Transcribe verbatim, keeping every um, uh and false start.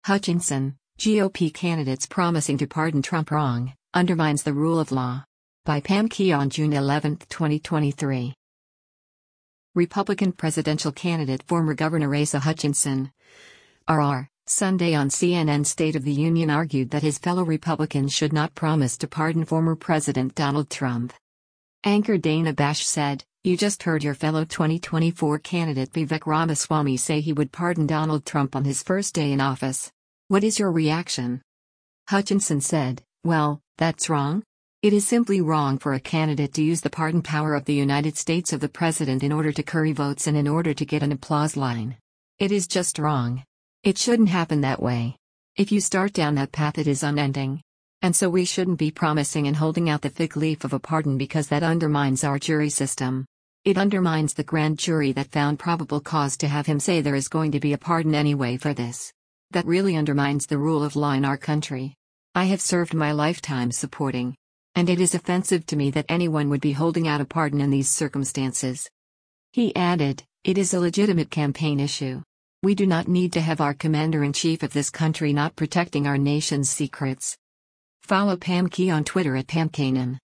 Hutchinson, G O P candidates promising to pardon Trump wrong, undermines the rule of law. By Pam Keon, June eleventh, twenty twenty-three. Republican presidential candidate former Governor Asa Hutchinson, R R, Sunday on C N N's State of the Union argued that his fellow Republicans should not promise to pardon former President Donald Trump. Anchor Dana Bash said, "You just heard your fellow twenty twenty-four candidate Vivek Ramaswamy say he would pardon Donald Trump on his first day in office. What is your reaction?" Hutchinson said, "Well, that's wrong. It is simply wrong for a candidate to use the pardon power of the United States of the president in order to curry votes and in order to get an applause line. It is just wrong. It shouldn't happen that way. If you start down that path, it is unending. And so we shouldn't be promising and holding out the fig leaf of a pardon, because that undermines our jury system. It undermines the grand jury that found probable cause to have him say there is going to be a pardon anyway for this. That really undermines the rule of law in our country. I have served my lifetime supporting. And it is offensive to me that anyone would be holding out a pardon in these circumstances." He added, "It is a legitimate campaign issue. We do not need to have our commander-in-chief of this country not protecting our nation's secrets." Follow Pam Key on Twitter at Pam Kanan.